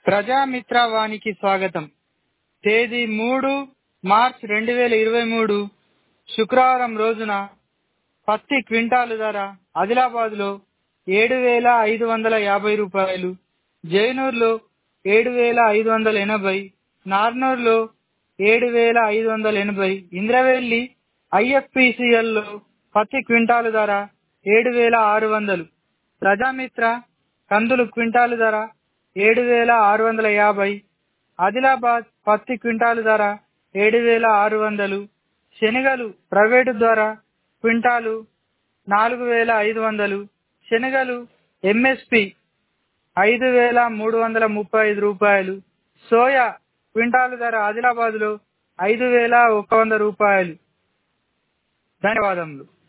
ప్రజామిత్ర వానికి స్వాగతం. తేదీ 3 మార్చ్ 2023 శుక్రవారం రోజున పత్తి క్వింటాలు ధర ఆదిలాబాద్లో 7,550 రూపాయలు, జైనూర్లో 7,580, నార్నూర్లో 7,580, ఇంద్రవెల్లి IFPCLలో పత్తి క్వింటాలు ధర 7,600, ప్రజామిత్ర కందులు క్వింటాలు ధర 7,650, ఆదిలాబాద్ పత్తి క్వింటాలు ధర 7,600, శనగలు ప్రైవేటు ధర క్వింటాలు 4,500, శనగలు MSP 5,335 రూపాయలు, సోయా క్వింటాలు ధర ఆదిలాబాద్లో 5,100 రూపాయలు. ధన్యవాదములు.